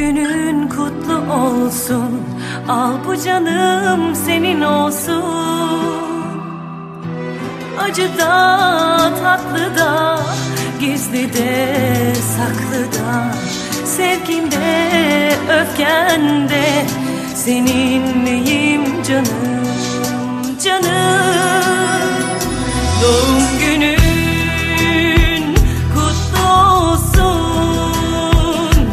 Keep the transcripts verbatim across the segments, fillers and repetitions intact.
günün kutlu olsun, al bu canım senin olsun. Acıda, tatlıda, gizlide, saklıda, sevginde, öfkende seninleyim canım, canım. Doğum günün kutlu olsun,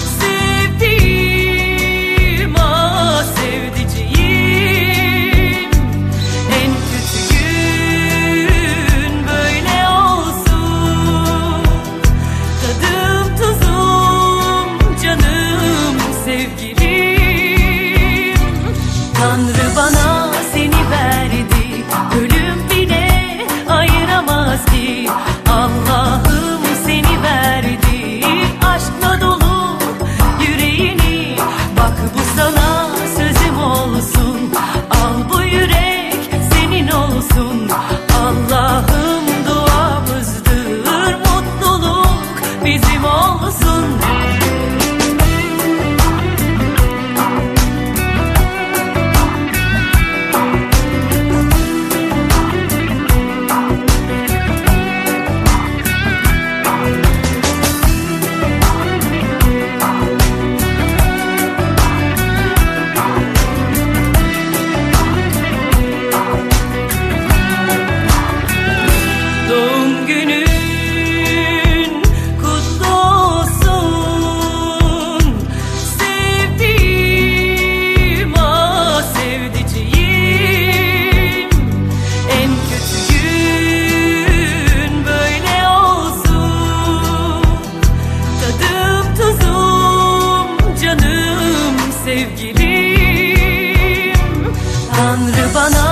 sevdiğim, ah sevdiceğim. En kötü gün böyle olsun, tadım tuzum, canım sevgilim. Tanrı bana seni verdi, ölüm bile ayıramaz ki. Allah'ım seni verdi, aşkla dolu yüreğini. Bak bu sana sözüm olsun, al bu yürek senin olsun. Allah'ım duamızdır, mutluluk bizim olsun. Doğum günün kutlu olsun, sevdiğim, ah sevdiceğim. En kötü gün böyle olsun, tadım tuzum, canım sevgilim. Tanrı bana